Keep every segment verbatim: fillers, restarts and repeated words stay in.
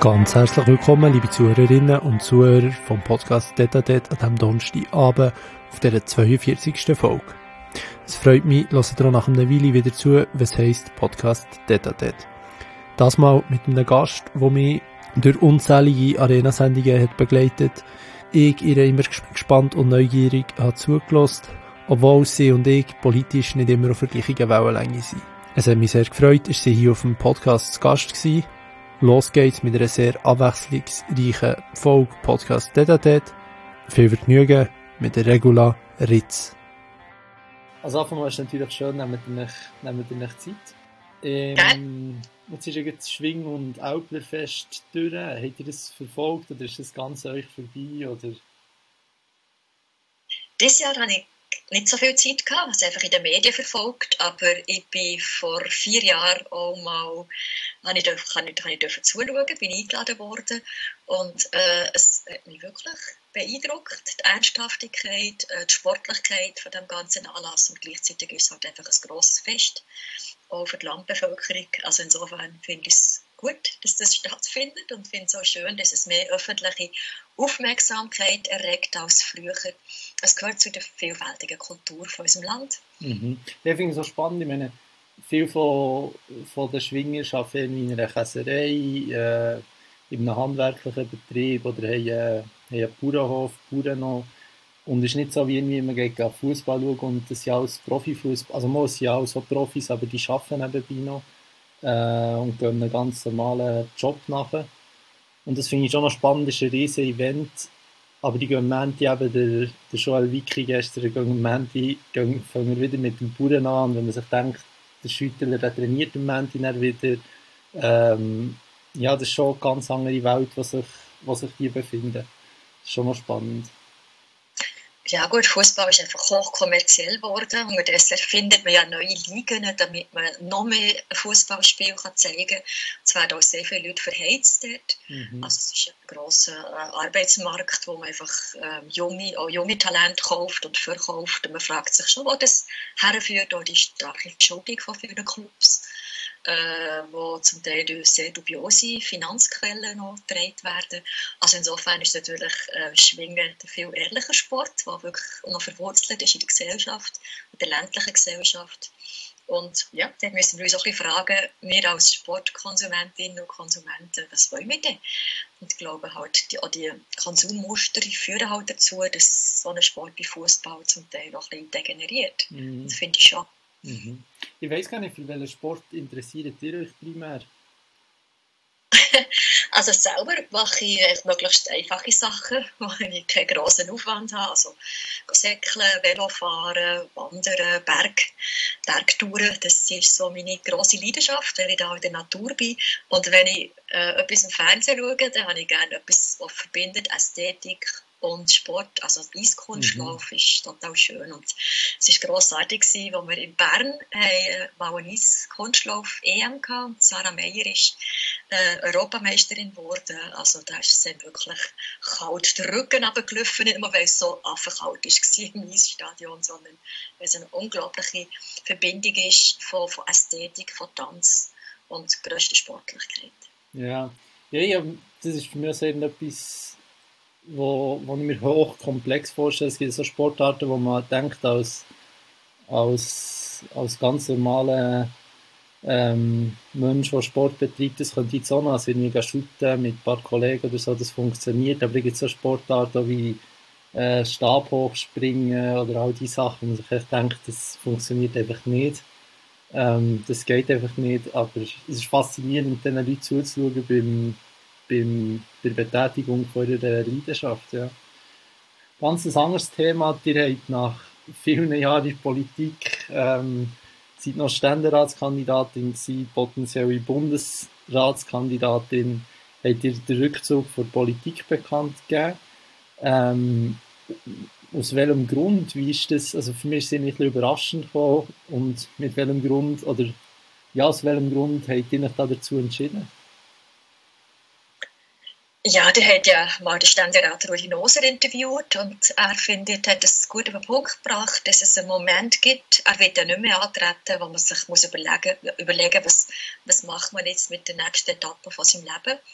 Ganz herzlich willkommen, liebe Zuhörerinnen und Zuhörer vom Podcast Tete à Tete an diesem Donnerstagabend auf dieser zweiundvierzigsten Folge. Es freut mich, hört ihr auch nach einer Weile wieder zu, was heisst Podcast Tete à Tete. Das mal mit einem Gast, der mich durch unzählige Arena-Sendungen hat begleitet. Ich ihr immer gespannt und neugierig habe zugelassen, obwohl sie und ich politisch nicht immer auf der gleichen Wellenlänge sind. Es hat mich sehr gefreut, dass sie hier auf dem Podcast zu Gast war. Los geht's mit einer sehr abwechslungsreichen Folge Podcast Tete à Tete. Viel Vergnügen mit der Regula Ritz. Also anfangen ist es natürlich schön, nehmt ihr euch, nehmt ihr euch Zeit. Ähm, jetzt ist ja das Schwing- und Alplerfest durch. Habt ihr das verfolgt oder ist das ganz euch vorbei? Oder? Dieses Jahr habe ich nicht so viel Zeit gehabt, was einfach in den Medien verfolgt, aber ich bin vor vier Jahren auch mal, habe ich, kann ich, kann ich zuschauen, bin eingeladen worden und äh, es hat mich wirklich beeindruckt, die Ernsthaftigkeit, äh, die Sportlichkeit von dem ganzen Anlass und gleichzeitig ist es halt einfach ein grosses Fest, auch für die Landbevölkerung, also insofern finde ich es gut, dass das stattfindet und finde es auch schön, dass es mehr öffentliche Aufmerksamkeit erregt als früher. Es gehört zu der vielfältigen Kultur von unserem Land. Mhm. Ich finde es so spannend, ich meine, viele von, von den Schwingern arbeiten in einer Käserei, äh, in einem handwerklichen Betrieb oder haben, äh, haben einen Bauernhof, Bauern noch. Und es ist nicht so, wie irgendwie man geht Fußball schauen und das sind alles Profifußball, also man sind auch so Profis, aber die arbeiten nebenbei noch äh, und gehen einen ganz normalen Job nach. Und das finde ich schon noch spannend, das ist ein riesen Event, aber die gehen am Montag eben, der, der Joel Wicki gestern, gehen am Montag, gehen, fangen wir wieder mit dem Bauern an, und wenn man sich denkt, der Schüttler, der trainiert am Montag dann wieder, ähm, ja, das ist schon eine ganz andere Welt, wo sich, wo sich die befinden. Das ist schon noch spannend. Ja gut, Fußball ist einfach hochkommerziell geworden. Unterdessen findet man ja neue Ligen, damit man noch mehr Fußballspiel zeigen kann. Es werden auch sehr viele Leute verheizt dort. Mhm. Also es ist ein grosser äh, Arbeitsmarkt, wo man einfach äh, junge, auch junge Talente kauft und verkauft. Und man fragt sich schon, wo das herführt, auch die starke Verschuldung von vielen Clubs, äh, wo zum Teil durch sehr dubiose Finanzquellen noch getragen werden. Also insofern ist natürlich äh, Schwingen ein viel ehrlicher Sport, der wirklich noch verwurzelt ist in der Gesellschaft, in der ländlichen Gesellschaft. Und ja, dann müssen wir uns auch ein bisschen fragen, wir als Sportkonsumentinnen und Konsumenten, was wollen wir denn? Und ich glaube halt, die, auch die Konsummuster die führen halt dazu, dass so ein Sport wie Fußball zum Teil auch ein bisschen degeneriert. Mhm. Das finde ich schon. Mhm. Ich weiss gar nicht, für welchen Sport interessiert ihr euch primär? Also selber mache ich möglichst einfache Sachen, wo ich keinen grossen Aufwand habe. Also Säckeln, Velofahren, Wandern, Berg, Bergtouren, das ist so meine grosse Leidenschaft, wenn ich da in der Natur bin. Und wenn ich äh, etwas im Fernsehen schaue, dann habe ich gerne etwas, was verbindet Ästhetik und Sport, also Eiskunstlauf mhm. ist total schön und es war grossartig, als wir in Bern haben, mal eine Eiskunstlauf-E M hatten und Sarah Meyer ist äh, Europameisterin geworden, also da ist es wirklich kalt den Rücken runtergelaufen, nicht nur weil es so affenkalt war im Eisstadion, sondern weil es eine unglaubliche Verbindung ist von, von Ästhetik, von Tanz und grösster Sportlichkeit. Ja, ja, ja, das ist für mich so etwas, wo, wo ich mir hochkomplex vorstelle. Es gibt so Sportarten, wo man denkt, als, als, als ganz normaler ähm, Mensch, der Sport betreibt, das könnte jetzt auch noch, also irgendwie shooten mit ein paar Kollegen oder so, das funktioniert, aber es gibt so Sportarten wie äh, Stabhochspringen oder all diese Sachen, wo man sich echt denkt, das funktioniert einfach nicht. Ähm, das geht einfach nicht, aber es ist faszinierend, den Leuten zuzuschauen beim Beim, bei der Betätigung von ihrer Leidenschaft. Ja. Ganz ein anderes Thema, ihr habt nach vielen Jahren in Politik, ähm, seid noch Ständeratskandidatin gewesen, potenzielle Bundesratskandidatin, habt ihr den Rückzug von der Politik bekannt gegeben. Ähm, aus welchem Grund, wie ist das, also für mich ist es ein bisschen überraschend gekommen und mit welchem Grund, oder ja, aus welchem Grund habt ihr euch da dazu entschieden? Ja, der hat ja mal den Ständerat Rudi Noser interviewt und er findet, hat es gut auf den Punkt gebracht, dass es einen Moment gibt, er wird ja nicht mehr antreten, wo man sich muss überlegen, überlegen was, was macht man jetzt mit der nächsten Etappe von seinem Leben.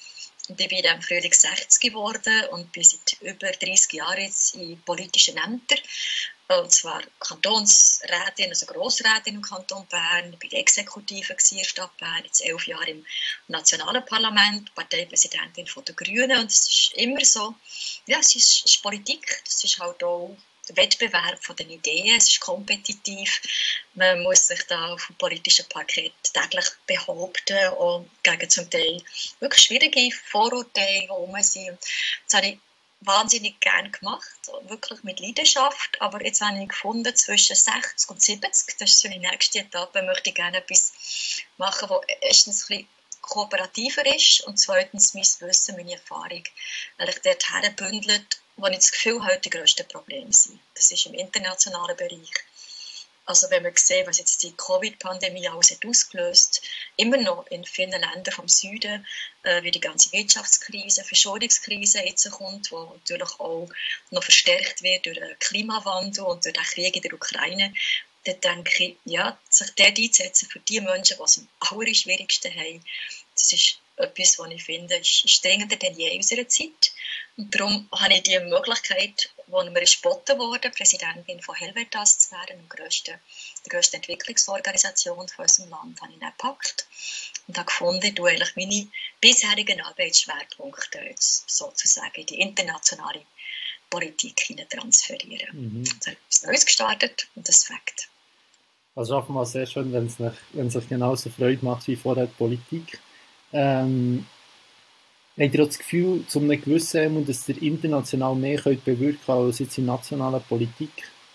Und ich bin im Frühling sechzig geworden und bin seit über dreißig Jahren jetzt in politischen Ämtern. Und zwar Kantonsrätin, also Grossrätin im Kanton Bern, ich war Exekutive in der Stadt Bern, jetzt elf Jahre im Nationalen Parlament, Parteipräsidentin der Grünen. Und es ist immer so, ja, es ist, es ist Politik, es ist halt auch der Wettbewerb von den Ideen, es ist kompetitiv, man muss sich da auf dem politischen Parkett täglich behaupten und gegen zum Teil wirklich schwierige Vorurteile, die rum sind. Das habe ich wahnsinnig gerne gemacht, wirklich mit Leidenschaft, aber jetzt habe ich gefunden, zwischen sechzig und siebzig, das ist so die nächste Etappe, möchte ich gerne etwas machen, das erstens ein bisschen kooperativer ist und zweitens mein Wissen, meine Erfahrung, weil ich dort herbündelt, wo ich das Gefühl habe, die grössten Probleme sind. Das ist im internationalen Bereich. Also wenn wir sehen, was jetzt die Covid-Pandemie alles hat ausgelöst, immer noch in vielen Ländern vom Süden, äh, wie die ganze Wirtschaftskrise, Verschuldungskrise jetzt kommt, die natürlich auch noch verstärkt wird durch den Klimawandel und durch den Krieg in der Ukraine, dann denke ich, ja, sich dort einzusetzen für die Menschen, die es am allerschwierigsten haben, das ist etwas, was ich finde, ist, ist dringender denn je in unserer Zeit. Und darum habe ich die Möglichkeit, wo mir geboten wurde, Präsidentin von Helvetas zu werden, der grössten, der grössten Entwicklungsorganisation von unserem Land, habe ich dann gepackt und habe gefunden, ich tue eigentlich meine bisherigen Arbeitsschwerpunkte jetzt sozusagen in die internationale Politik transferieren. Mhm. Jetzt habe ich etwas Neues gestartet und das fängt. Also schaffen wir sehr schön, wenn es, nicht, wenn es euch genauso Freude macht wie vorher die Politik. Ähm, habt ihr auch das Gefühl, zu einem gewissen, dass ihr international mehr könnt bewirken könnt als jetzt in nationaler Politik?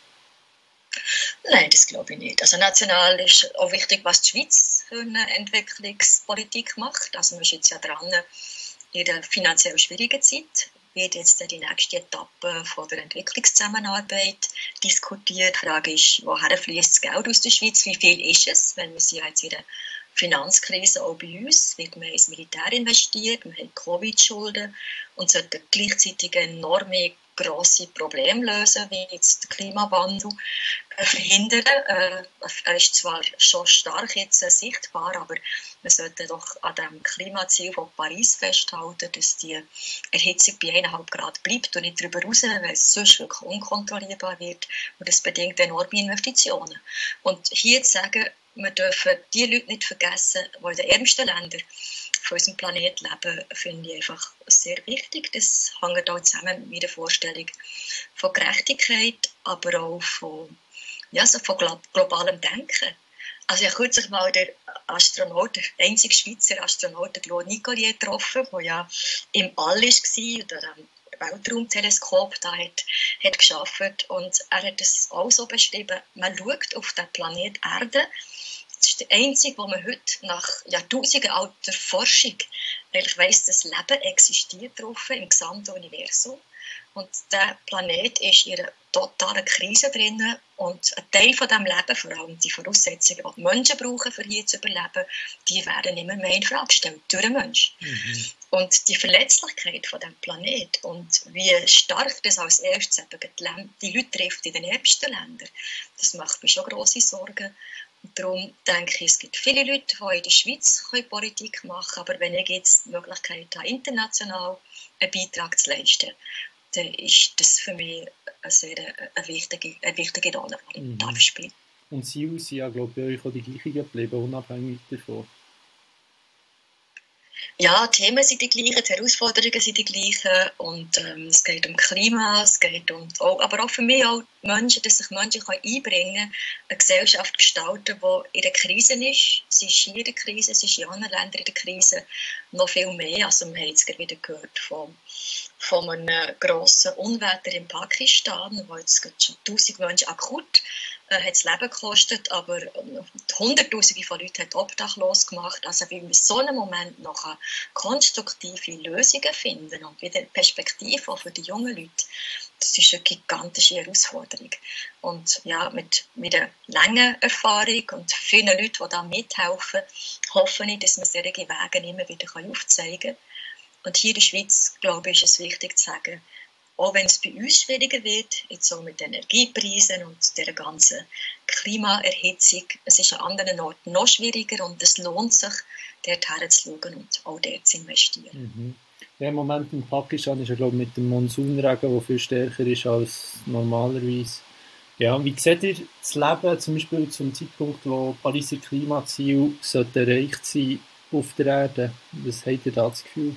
Nein, das glaube ich nicht. Also national ist auch wichtig, was die Schweiz für eine Entwicklungspolitik macht. Also man ist jetzt ja dran in der finanziell schwierigen Zeit. Wird jetzt die nächste Etappe von der Entwicklungszusammenarbeit diskutiert. Die Frage ist, woher fließt das Geld aus der Schweiz? Wie viel ist es? Weil wir sind ja jetzt in der Finanzkrise auch bei uns, wird man ins Militär investiert, wir haben Covid-Schulden und sollten gleichzeitig enorme grosse Probleme lösen, wie jetzt der Klimawandel äh, verhindern. Äh, er ist zwar schon stark jetzt äh, sichtbar, aber wir sollten doch an dem Klimaziel von Paris festhalten, dass die Erhitzung bei eineinhalb Grad bleibt und nicht darüber raus, weil es sonst wirklich unkontrollierbar wird und das bedingt enorme Investitionen. Und hier zu sagen, wir dürfen die Leute nicht vergessen, die in den ärmsten Ländern von unserem Planeten leben, finde ich einfach sehr wichtig. Das hängt auch zusammen mit meiner Vorstellung von Gerechtigkeit, aber auch von, ja, so von globalem Denken. Also ich habe kürzlich mal den Astronaut, der einzige Schweizer Astronaut, Claude Nicollier, getroffen, der ja im All war und an dem Weltraumteleskop da hat, hat gearbeitet. Und er hat es auch so beschrieben, man schaut auf den Planet Erde. Das ist der einzige, wo man heute nach Jahrtausenden alter Forschung eigentlich weiss, dass Leben existiert drauf im gesamten Universum. Und der Planet ist in einer totalen Krise drin und ein Teil von diesem Leben, vor allem die Voraussetzungen, die die Menschen brauchen, um hier zu überleben, die werden immer mehr in Frage gestellt durch den Menschen. Mhm. Und die Verletzlichkeit von diesem Planet und wie stark das als erstes eben die Leute trifft in den ärmsten Ländern, das macht mir schon grosse Sorgen. Und darum denke ich, es gibt viele Leute, die in der Schweiz Politik machen können, aber wenn ich jetzt die Möglichkeit habe, international einen Beitrag zu leisten, dann ist das für mich eine sehr eine wichtige, eine wichtige Rolle, die ich mhm. darf spielen. Und Sie sind ja, glaube ich, bei euch auch die gleichen geblieben, unabhängig davon. Ja, die Themen sind die gleichen, die Herausforderungen sind die gleichen und ähm, es geht um Klima, es geht um, auch, aber auch für mich auch Menschen, dass sich Menschen können einbringen können, eine Gesellschaft gestalten, die in der Krise ist. Sie ist hier in der Krise, sie ist in anderen Ländern in der Krise noch viel mehr. Also wir haben jetzt gerade wieder gehört von, von einem grossen Unwetter in Pakistan, wo jetzt schon tausend Menschen akut äh, hat das Leben gekostet, aber Hunderttausende von Leuten hat obdachlos gemacht. Also wie wir in so einem Moment noch konstruktive Lösungen finden und wieder Perspektive auch für die jungen Leute, das ist eine gigantische Herausforderung. Und ja, mit, mit einer langen Erfahrung und vielen Leuten, die da mithelfen, hoffe ich, dass wir solche Wege immer wieder aufzeigen können. Und hier in der Schweiz, glaube ich, ist es wichtig zu sagen, auch wenn es bei uns schwieriger wird, jetzt so mit Energiepreisen und der ganzen Klimaerhitzung, es ist an anderen Orten noch schwieriger und es lohnt sich, dort herzuschauen und auch dort zu investieren. Mhm. Ja, im Moment in Pakistan ist er, glaube ich, mit dem Monsunregen, der viel stärker ist als normalerweise. Ja, wie seht ihr das Leben zum Beispiel zum Zeitpunkt, wo Pariser Klimaziele sollten erreicht sein auf der Erde? Was habt ihr da das Gefühl?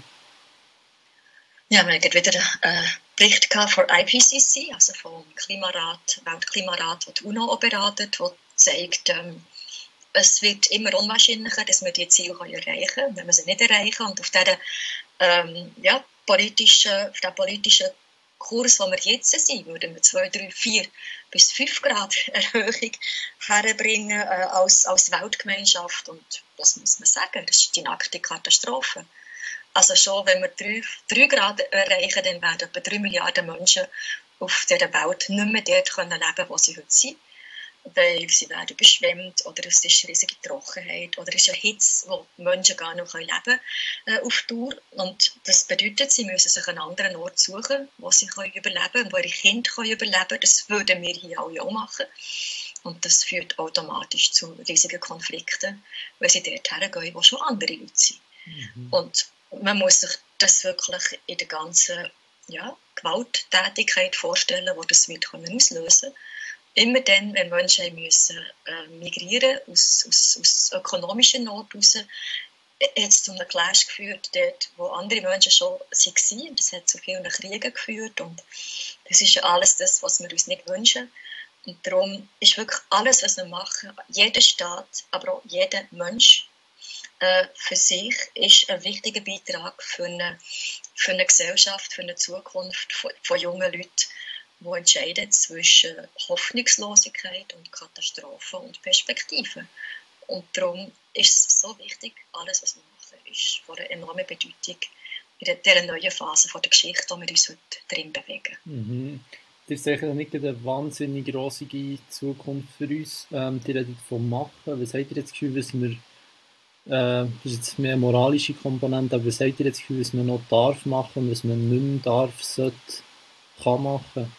Ja, wir hatten wieder einen Bericht von I P C C, also vom Klimarat, Weltklimarat, der die UNO auch beratet, der zeigt, ähm, es wird immer unwahrscheinlicher, dass wir die Ziele erreichen können, wenn wir sie nicht erreichen. Und auf diesen ähm, ja, politischen, auf den politischen Kurs, wo wir jetzt sind, würden wir zwei, drei, vier bis fünf Grad Erhöhung herbringen äh, als, als Weltgemeinschaft. Und das muss man sagen, das ist die nackte Katastrophe. Also schon, wenn wir drei, drei Grad erreichen, dann werden etwa drei Milliarden Menschen auf dieser Welt nicht mehr dort leben können, wo sie heute sind. Weil sie werden überschwemmt oder es ist riesige Trockenheit oder es ist eine Hitze, wo die Menschen gar nicht leben können äh, auf Dauer. Und das bedeutet, sie müssen sich einen anderen Ort suchen, wo sie können überleben können, wo ihre Kinder können überleben können. Das würden wir hier alle auch machen. Und das führt automatisch zu riesigen Konflikten, weil sie dort hergehen, wo schon andere Leute sind. Mhm. Und man muss sich das wirklich in der ganzen ja, Gewalttätigkeit vorstellen, die das wird können auslösen. Immer dann, wenn Menschen müssen, äh, migrieren aus, aus, aus ökonomischer Not heraus, hat es zu einem Clash geführt, dort, wo andere Menschen schon waren. Das hat zu vielen Kriegen geführt. Und das ist ja alles das, was wir uns nicht wünschen. Und darum ist wirklich alles, was wir machen, jeder Staat, aber auch jeder Mensch äh, für sich, ist ein wichtiger Beitrag für eine, für eine Gesellschaft, für eine Zukunft von, von jungen Leuten, die entscheiden zwischen Hoffnungslosigkeit und Katastrophe und Perspektive. Und darum ist es so wichtig, alles, was wir machen, ist von einer enormen Bedeutung in dieser neuen Phase der Geschichte, in der wir uns heute drin bewegen. Mhm. Das ist sicher nicht eine wahnsinnig rosige Zukunft für uns. Ähm, die redet von Machen. Was habt ihr jetzt das Gefühl, dass wir, äh, das ist jetzt mehr eine moralische Komponente, aber was habt ihr jetzt das Gefühl, dass man noch darf machen und was man nicht mehr darf, sollte, kann machen?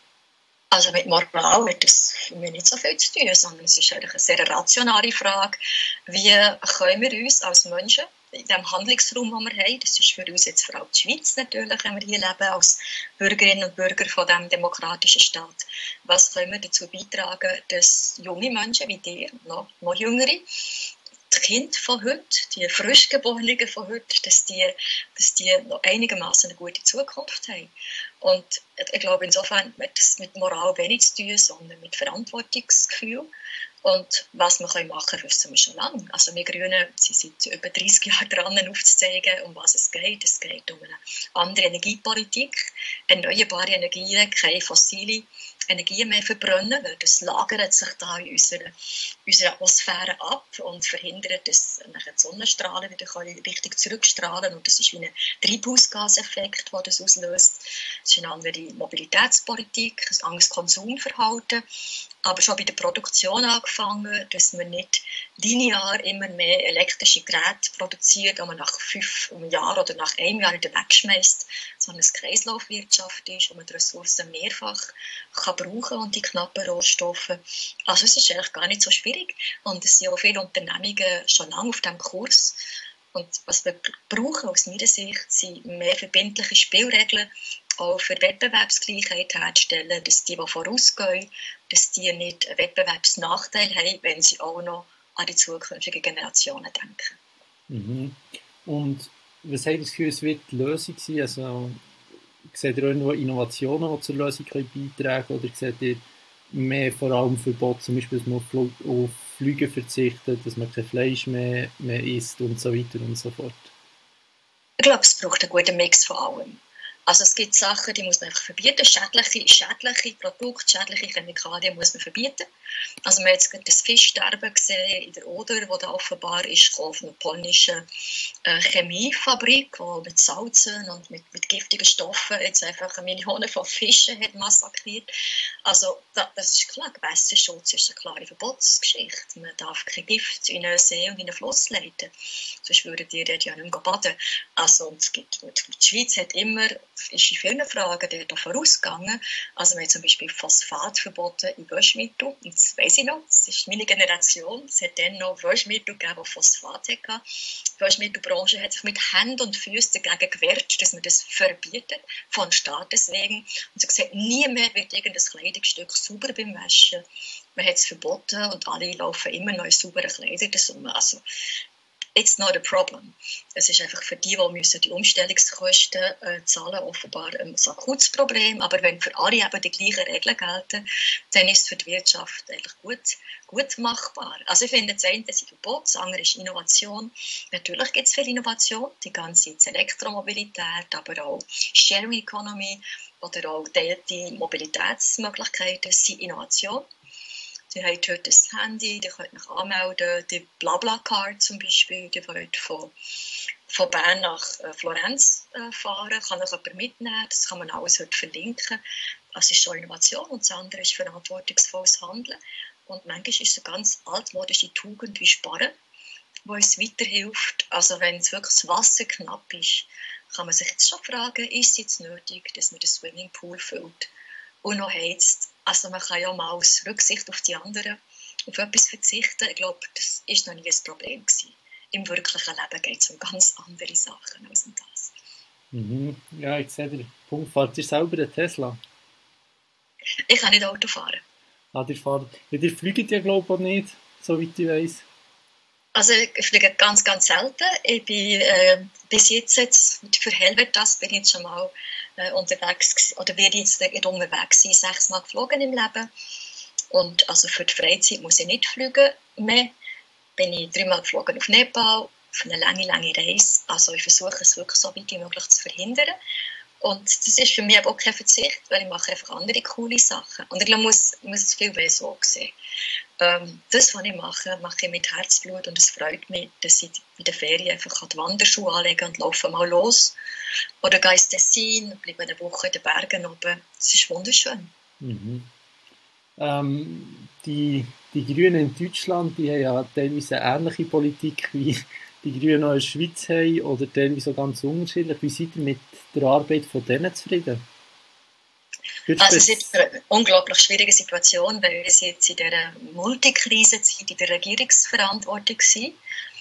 Also mit Moral hat das für mich nicht so viel zu tun, sondern es ist eigentlich eine sehr rationale Frage, wie können wir uns als Menschen in dem Handlungsraum, den wir haben, das ist für uns jetzt vor allem die Schweiz natürlich, wenn wir hier leben, als Bürgerinnen und Bürger von diesem demokratischen Staat, was können wir dazu beitragen, dass junge Menschen wie dir, noch, noch jüngere, die Kinder von heute, die Frischgeborenen von heute, dass die, dass die noch einigermaßen eine gute Zukunft haben. Und ich glaube, insofern hat das mit Moral wenig zu tun, sondern mit Verantwortungsgefühl. Und was wir machen können, wissen wir schon lange. Also wir Grünen sind seit über dreissig Jahren dran, aufzuzeigen, um was es geht. Es geht um eine andere Energiepolitik, erneuerbare Energien, keine fossile Energien mehr verbrennen, weil das lagert sich da in unserer, unserer Atmosphäre ab und verhindert, dass die Sonnenstrahlen wieder richtig zurückstrahlen. Und das ist wie ein Treibhausgaseffekt, der das auslöst. Es ist eine andere Mobilitätspolitik, ein anderes Konsumverhalten. Aber schon bei der Produktion angefangen, dass man nicht linear immer mehr elektrische Geräte produziert, die man nach fünf Jahren oder nach einem Jahr wieder wegschmeißt, sondern es Kreislaufwirtschaft ist, wo man die Ressourcen mehrfach kann brauchen und die knappen Rohstoffe. Also es ist eigentlich gar nicht so schwierig und es sind auch viele Unternehmungen schon lange auf diesem Kurs. Und was wir brauchen aus meiner Sicht sind mehr verbindliche Spielregeln, auch für Wettbewerbsgleichheit herzustellen, dass die, die vorausgehen, dass die nicht einen Wettbewerbsnachteil haben, wenn sie auch noch an die zukünftigen Generationen denken. Mhm. Und was habt ihr das Gefühl, es wird die Lösung sein? Also, seht ihr irgendwo Innovationen, die zur Lösung beitragen können? Oder seht ihr mehr vor allem Verbot, zum Beispiel, dass man auf, Flug, auf Flüge verzichtet, dass man kein Fleisch mehr, mehr isst und so weiter und so fort? Ich glaube, es braucht einen guten Mix von allem. Also es gibt Sachen, die muss man einfach verbieten. Schädliche, schädliche Produkte, schädliche Chemikalien muss man verbieten. Also man hat jetzt gerade das Fischsterben gesehen in der Oder, wo da offenbar ist von einer polnischen äh, Chemiefabrik, die mit Salzen und mit, mit giftigen Stoffen jetzt einfach Millionen von Fischen hat massakriert. Also da, das ist klar, Gewässerschutz ist eine klare Verbotsgeschichte. Man darf kein Gift in einen See und in einen Fluss leiten. Sonst würden die dort ja nicht mehr baden. Also und es gibt, die Schweiz hat immer ist in vielen Fragen dort vorausgegangen. Also wir haben zum Beispiel Phosphat verboten in Waschmittel. Und das weiss ich noch, das ist meine Generation. Es hat dann noch Waschmittel gegeben, die Phosphat hatten. Die Waschmittelbranche hat sich mit Händen und Füßen dagegen gewehrt, dass man das verbietet, von Staates wegen. Und sie hat gesagt, nie mehr wird irgendein Kleidungsstück sauber beim Waschen. Man hat es verboten und alle laufen immer noch in sauberen Kleidern. Also, it's not a problem. Es ist einfach für die, die müssen die Umstellungskosten äh, zahlen, offenbar ein akutes Problem. Aber wenn für alle eben die gleichen Regeln gelten, dann ist es für die Wirtschaft eigentlich gut, gut machbar. Also ich finde, das eine ist Verbot, das andere ist Innovation. Natürlich gibt es viel Innovation, die ganze Elektromobilität, aber auch Sharing Economy oder auch die Mobilitätsmöglichkeiten sind Innovation. Die haben heute das Handy, die könnt euch anmelden, die BlaBlaCar zum Beispiel, die wollen von, von Bern nach äh, Florenz äh, fahren, kann euch jemand mitnehmen, das kann man alles heute verlinken. Das ist schon Innovation und das andere ist verantwortungsvolles Handeln. Und manchmal ist es eine ganz altmodische Tugend wie Sparen, die uns weiterhilft. Also wenn es wirklich das Wasser knapp ist, kann man sich jetzt schon fragen, ist es jetzt nötig, dass man den Swimmingpool füllt und noch heizt. Also man kann ja mal aus Rücksicht auf die anderen auf etwas verzichten. Ich glaube, das war noch nie ein Problem gewesen. Im wirklichen Leben geht es um ganz andere Sachen als um das. Mhm. Ja, ich sehe den Punkt. Fahrt ihr selber einen Tesla? Ich kann nicht Auto fahren. Ah, ihr fahrt, ja, ihr fliegt ja, glaube ich, auch nicht, soweit ich weiss. Also ich fliege ganz, ganz selten. Ich bin äh, bis jetzt, jetzt für Helvetas bin ich jetzt schon mal äh, unterwegs, oder werde jetzt nicht unterwegs sein, sechsmal geflogen im Leben. Und also für die Freizeit muss ich nicht fliegen mehr. Bin ich dreimal geflogen auf Nepal, auf eine lange, lange Reise. Also ich versuche es wirklich so weit wie möglich zu verhindern. Und das ist für mich auch kein Verzicht, weil ich mache einfach andere coole Sachen. Und ich glaube, man muss, muss es viel mehr so sehen. Ähm, das, was ich mache, mache ich mit Herzblut und es freut mich, dass ich in der Ferien einfach die Wanderschuhe anlegen und laufe mal los. Oder gehe ins Tessin, bleibe eine Woche in den Bergen oben. Es ist wunderschön. Mhm. Ähm, die, die Grünen in Deutschland, die haben ja teilweise eine ähnliche Politik wie die Grünen auch in der Schweiz haben oder teilweise so ganz unterschiedlich. Wie seid ihr mit der Arbeit von denen zufrieden? Also es ist eine unglaublich schwierige Situation, weil wir jetzt in dieser Multikrisenzeit in der Regierungsverantwortung sind.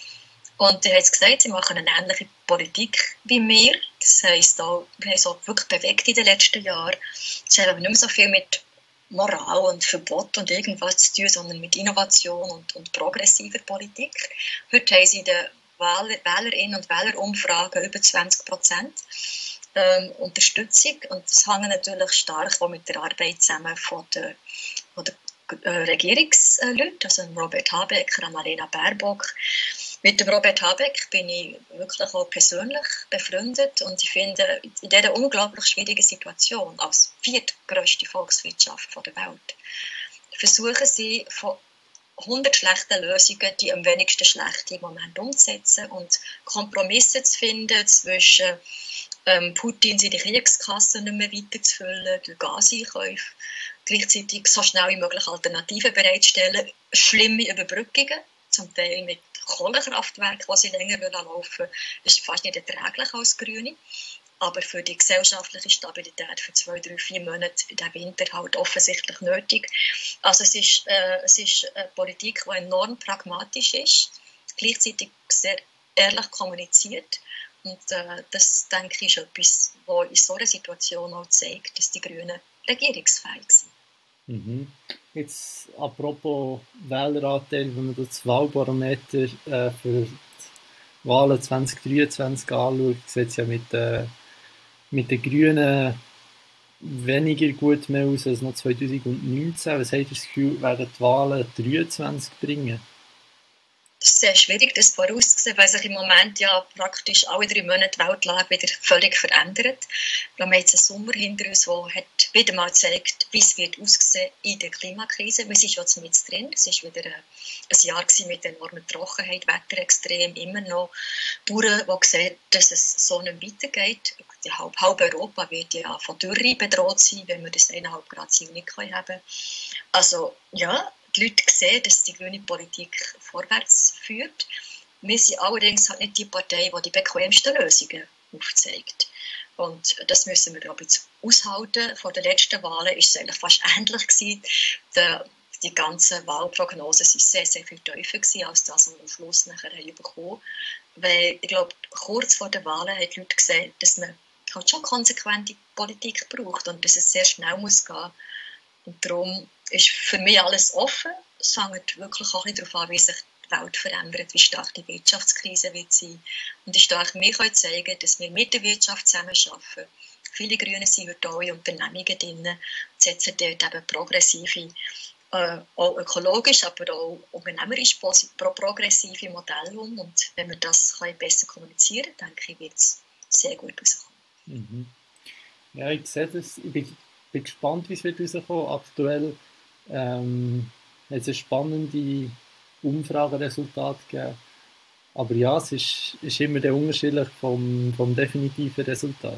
Und ihr habt es gesagt, sie machen eine ähnliche Politik wie wir. Das heisst auch, wir haben es auch wirklich bewegt in den letzten Jahren. Es hat aber nicht mehr so viel mit Moral und Verbot und irgendwas zu tun, sondern mit Innovation und, und progressiver Politik. Heute haben sie in den Wähler, Wählerinnen- und Wählerumfragen über zwanzig Prozent ähm, Unterstützung. Und das hängt natürlich stark auch mit der Arbeit zusammen von der, von der äh, Regierungsleuten, also Robert Habeck, Annalena Baerbock. Mit dem Robert Habeck bin ich wirklich auch persönlich befreundet und ich finde, in dieser unglaublich schwierigen Situation, als viertgrößte Volkswirtschaft der Welt, versuchen sie von hundert schlechten Lösungen die am wenigsten schlechte im Moment umzusetzen und Kompromisse zu finden zwischen ähm, Putin seine Kriegskassen nicht mehr weiterzufüllen, durch Gaseinkäufe, gleichzeitig so schnell wie möglich Alternativen bereitstellen, schlimme Überbrückungen, zum Teil mit Kohlekraftwerken, die sie länger laufen wollen, ist fast nicht erträglich als Grüne. Aber für die gesellschaftliche Stabilität für zwei, drei, vier Monate in diesem Winter halt offensichtlich nötig. Also es ist, äh, es ist eine Politik, die enorm pragmatisch ist, gleichzeitig sehr ehrlich kommuniziert. Und äh, das, denke ich, ist etwas, was in so einer Situation auch zeigt, dass die Grünen regierungsfähig sind. Mhm. Jetzt apropos Wähleranteil, wenn man das Wahlbarometer äh, für die Wahlen zwanzig dreiundzwanzig anschaut, sieht es ja mit, äh, mit den Grünen weniger gut mehr aus als noch zwanzig neunzehn. Was habt ihr das Gefühl, werden die Wahlen dreiundzwanzig bringen? Es ist sehr schwierig, das vorauszusehen, weil sich im Moment ja praktisch alle drei Monate die Weltlage wieder völlig verändert. Wir haben jetzt einen Sommer hinter uns, der hat wieder mal gezeigt, wie es wird aussehen in der Klimakrise. Wir sind schon mit drin. Es war wieder ein, ein Jahr mit enormer Trockenheit, Wetterextrem, immer noch Bauern, die sehen, dass es so nicht weitergeht. Die halb, halb Europa wird ja von Dürre bedroht sein, wenn wir das eineinhalb Grad Ziel nicht haben können. Also ja, die Leute sehen, dass die grüne Politik vorwärts führt. Wir sind allerdings halt nicht die Partei, die die bequemsten Lösungen aufzeigt. Und das müssen wir, glaube ich, jetzt aushalten. Vor den letzten Wahlen war es eigentlich fast ähnlich gewesen. Der, die ganzen Wahlprognosen waren sehr, sehr viel tiefer gewesen, als das, was wir am Schluss nachher haben bekommen. Weil ich glaube, kurz vor den Wahlen haben die Leute gesehen, dass man halt schon konsequente Politik braucht und dass es sehr schnell muss gehen. Und darum ist für mich alles offen. Es hängt wirklich auch ein bisschen darauf an, wie sich die Welt verändert, wie stark die Wirtschaftskrise wird sein. Und wie stark wir können zeigen, dass wir mit der Wirtschaft zusammenarbeiten. Viele Grüne sind heute auch in Unternehmungen drin und setzen dort eben progressive, äh, auch ökologisch, aber auch unternehmerisch progressive Modelle um. Und wenn wir das können besser kommunizieren können, denke ich, wird es sehr gut rauskommen. Mhm. Ja, ich sehe das. Ich bin, bin gespannt, wie es wird rauskommen. Aktuell ähm, hat es ein spannende Umfrageresultat gegeben. Aber ja, es ist, ist immer der unterschiedlich vom, vom definitiven Resultat.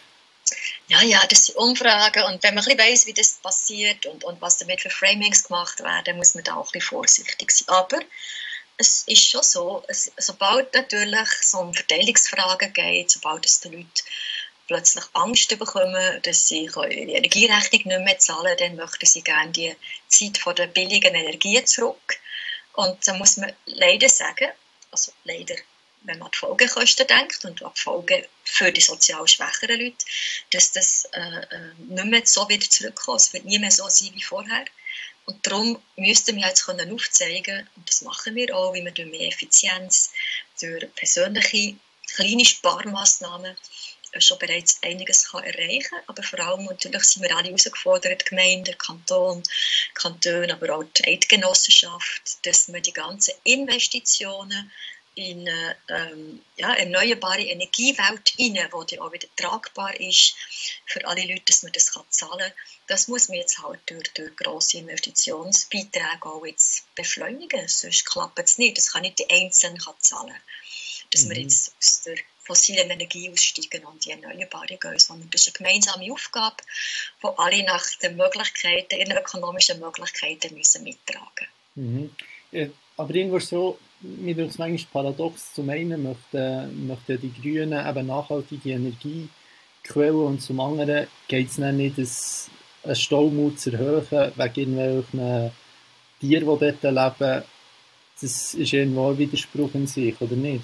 Ja, ja, das sind Umfragen und wenn man ein bisschen weiss, wie das passiert und, und was damit für Framings gemacht werden, muss man da auch ein bisschen vorsichtig sein. Aber es ist schon so, es, sobald natürlich so um Verteilungsfragen geht, sobald es den Leuten plötzlich Angst bekommen, dass sie die Energierechnung nicht mehr zahlen, dann möchten sie gerne die Zeit von der billigen Energie zurück. Und da muss man leider sagen, also leider, wenn man an die Folgekosten denkt und an die Folgen für die sozial schwächeren Leute, dass das äh, nicht mehr so wieder zurückkommt. Es wird nie mehr so sein wie vorher. Und darum müssten wir jetzt können aufzeigen, und das machen wir auch, wie wir durch mehr Effizienz, durch persönliche kleine Sparmaßnahmen schon bereits einiges kann erreichen kann. Aber vor allem natürlich sind wir alle herausgefordert, Gemeinden, Kanton, Kantone, aber auch die Eidgenossenschaft, dass wir die ganzen Investitionen in ähm, ja, erneuerbare Energiewelt rein, wo die auch wieder tragbar ist für alle Leute, dass man das kann zahlen kann. Das muss man jetzt halt durch, durch grosse Investitionsbeiträge auch jetzt beschleunigen, sonst klappt es nicht. Das kann nicht die Einzelnen zahlen. Dass mhm. wir jetzt aus der fossilen Energie aussteigen und die erneuerbare gehen, sondern das ist eine gemeinsame Aufgabe, die alle nach den Möglichkeiten, ihren ökonomischen Möglichkeiten müssen mittragen müssen. Mhm. Ja, aber irgendwo so, mir ist es manchmal paradox, zum einen möchten, möchten die Grünen eben nachhaltige Energiequellen und zum anderen geht es dann nicht, einen Staumut zu erhöhen wegen irgendwelchen Tieren, die dort leben. Das ist irgendwo ein Widerspruch in sich, oder nicht?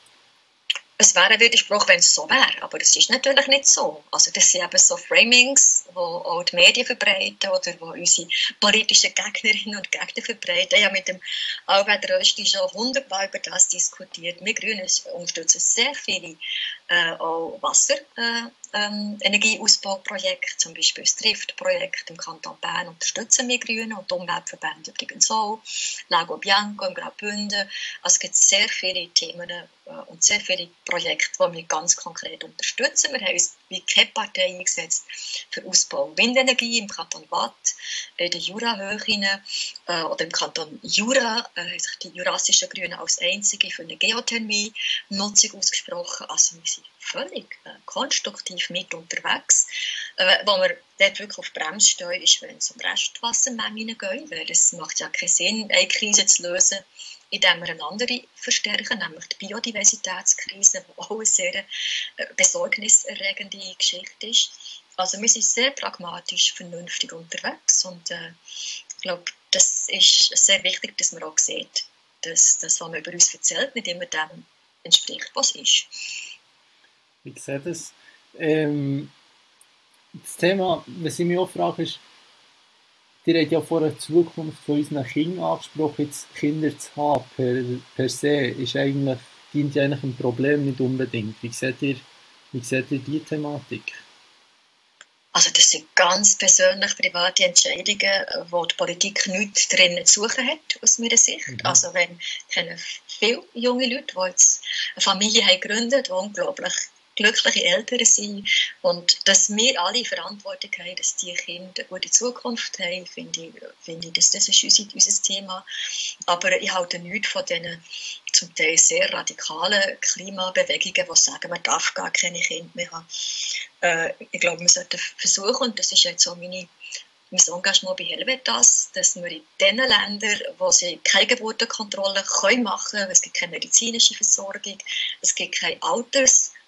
Es wäre ein Widerspruch, wenn es so wäre, aber das ist natürlich nicht so. Also das sind eben so Framings, die auch die Medien verbreiten oder die unsere politischen Gegnerinnen und Gegner verbreiten. Ich habe mit dem Albert Rösti schon hundertmal über das diskutiert. Wir Grünen unterstützen sehr viele äh, auch Wasserenergieausbauprojekte, äh, zum Beispiel das Trift-Projekt im Kanton Bern unterstützen wir Grünen und die Umweltverbände übrigens auch. Lago Bianco im Graubünden. Also es gibt sehr viele Themen äh, und sehr viele Projekte, die wir ganz konkret unterstützen. Wir haben uns wie keine Partei eingesetzt für Ausbau Windenergie im Kanton Waadt, in den Jurahöhen äh, oder im Kanton Jura äh, haben sich die jurassischen Grünen als einzige für eine Geothermie-Nutzung ausgesprochen. Also wir sind völlig äh, konstruktiv mit unterwegs. Äh, wo wir dort wirklich auf Bremse stehen, ist, wenn es um Restwassermengen geht, weil es macht ja keinen Sinn, eine Krise zu lösen, indem wir eine andere verstärken, nämlich die Biodiversitätskrise, die auch eine sehr äh, besorgniserregende Geschichte ist. Also wir sind sehr pragmatisch, vernünftig unterwegs und äh, ich glaube, das ist sehr wichtig, dass man auch sieht, dass das, was man über uns erzählt, nicht immer dem entspricht, was ist. Ich sehe das. Ähm, das Thema, was ich mich auch frage, ist, ihr habt ja vorher die Zukunft von unseren Kindern angesprochen, jetzt Kinder zu haben per, per se, ist eigentlich, dient ja eigentlich ein Problem nicht unbedingt. Wie seht ihr, wie seht ihr diese Thematik? Also das sind ganz persönlich private Entscheidungen, wo die Politik nichts drin zu suchen hat, aus meiner Sicht. Mhm. Also wenn ich kenne viele junge Leute, die jetzt eine Familie haben gegründet, die unglaublich glückliche Eltern sind und dass wir alle Verantwortung haben, dass die Kinder eine gute Zukunft haben, finde ich, finde ich das, das ist unser, unser Thema. Aber ich halte nichts von diesen zum Teil sehr radikalen Klimabewegungen, die sagen, man darf gar keine Kinder mehr haben. Äh, ich glaube, wir sollten versuchen, und das ist jetzt so meine mein Engagement bei Helvetas, dass wir in den Ländern, wo sie keine Geburtenkontrolle können machen können, es gibt keine medizinische Versorgung, es gibt keine Alters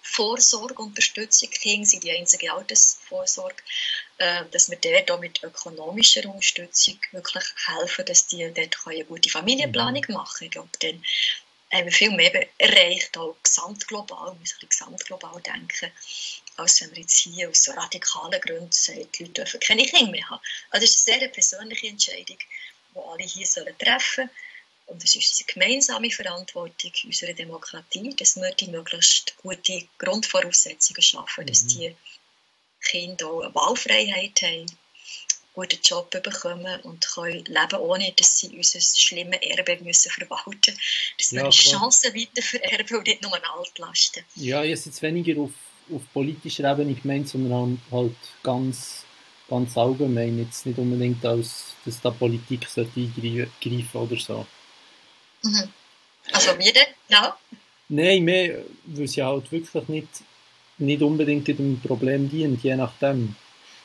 Vorsorge, Unterstützung, Kinder sind die einzige Altersvorsorge, äh, dass wir dort auch mit ökonomischer Unterstützung wirklich helfen, dass die dort eine gute Familienplanung machen können. Ich glaube, dann haben wir viel mehr erreicht, auch gesamtglobal, wir müssen ein bisschen gesamtglobal denken, als wenn wir jetzt hier aus so radikalen Gründen sagen, die Leute dürfen keine Kinder mehr haben. Also das ist eine sehr persönliche Entscheidung, die alle hier sollen treffen sollen. Und es ist eine gemeinsame Verantwortung unserer Demokratie, dass wir die möglichst gute Grundvoraussetzungen schaffen, dass die Kinder auch eine Wahlfreiheit haben, einen guten Job bekommen und können leben, ohne dass sie unser schlimmes Erbe müssen verwalten müssen. Dass wir Ja, die klar. Chancen weiter vererben und nicht nur eine Altlasten. Ja, ich habe jetzt weniger auf, auf politischer Ebene gemeint, sondern halt ganz, ganz allgemein. Jetzt nicht unbedingt, als, dass da Politik sollte eingreifen oder so. Mhm. Also wie denn? Ja. Nein, mehr, weil es ja halt wirklich nicht, nicht unbedingt dem Problem dient, je nachdem.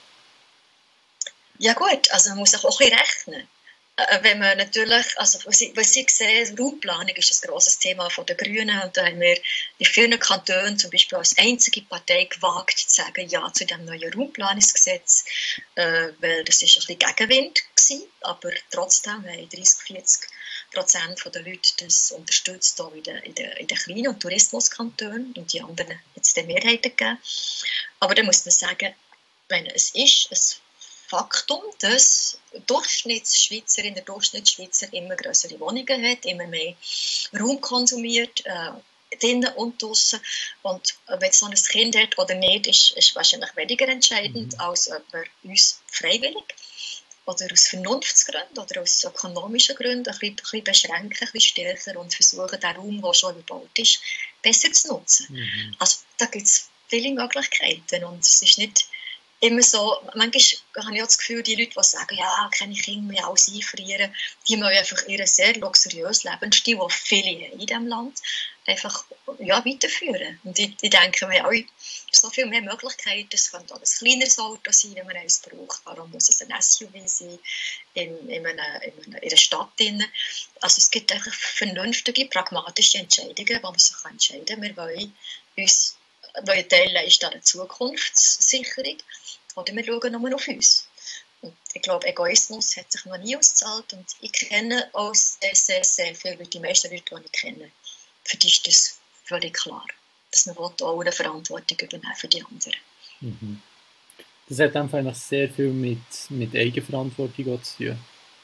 Ja gut, also man muss auch ein bisschen rechnen. Äh, wenn man natürlich, also was ich, was ich sehe, Raumplanung ist ein grosses Thema von den Grünen und da haben wir in vielen Kantonen zum Beispiel als einzige Partei gewagt zu sagen Ja zu dem neuen Raumplanungsgesetz, äh, weil das ist ein bisschen Gegenwind gewesen, aber trotzdem haben dreißig, vierzig Prozent der Leute das unterstützt, auch in den, in den, in den kleinen und Tourismuskantonen und die anderen jetzt die Mehrheiten gegeben. Aber da muss man sagen, wenn es ist ein Faktum, dass Durchschnittsschweizerin, der Durchschnittsschweizer immer größere Wohnungen hat, immer mehr Raum konsumiert, äh, drinnen und draussen. Und wenn es so ein Kind hat oder nicht, ist, ist wahrscheinlich weniger entscheidend, mhm. als ob wir uns freiwillig oder aus Vernunftsgründen oder aus ökonomischen Gründen ein bisschen, ein bisschen beschränken, ein bisschen stärker und versuchen, den Raum, der schon überbaut ist, besser zu nutzen. Mhm. Also da gibt es viele Möglichkeiten und es ist nicht immer so, manchmal habe ich auch das Gefühl, die Leute, die sagen, ja, keine Kinder mehr, alles einfrieren, die müssen einfach ihren sehr luxuriösen Lebensstil, den viele haben in diesem Land, einfach ja, weiterführen. Und ich, ich denke mir auch, so viel mehr Möglichkeiten, es könnte auch ein kleineres Auto sein, wenn man eins braucht, warum muss es ein S U V sein, in, in, einer, in, einer, in einer Stadt drin. Also es gibt einfach vernünftige, pragmatische Entscheidungen, wo man sich entscheiden kann, wir wollen uns weil Teil ist eine Zukunftssicherung oder wir schauen nur auf uns. Und ich glaube, Egoismus hat sich noch nie ausgezahlt und ich kenne auch sehr, sehr, sehr viele Leute, die meisten Leute, die ich kenne, für die ist das völlig klar, dass man auch eine Verantwortung übernehmen für die anderen. Mhm. Das hat einfach noch sehr viel mit, mit Eigenverantwortung zu tun.